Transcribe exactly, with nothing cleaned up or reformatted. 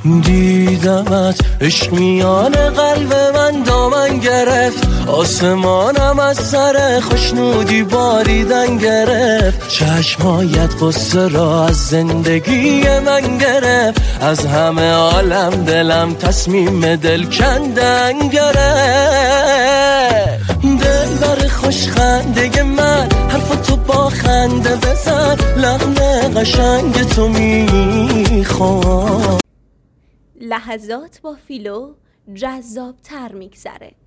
دیدمت عشق میان قلب من دامن گرفت، آسمانم از سر خوشنودی باریدن گرفت، چشمایت قصه را از زندگی من گرفت، از همه عالم دلم تصمیم دل کندن گرفت. دل بر خوش خنده من حرف تو با خنده بزن، لحن قشنگ تو میخوام. لحظات با فیلو جذاب تر میگذره.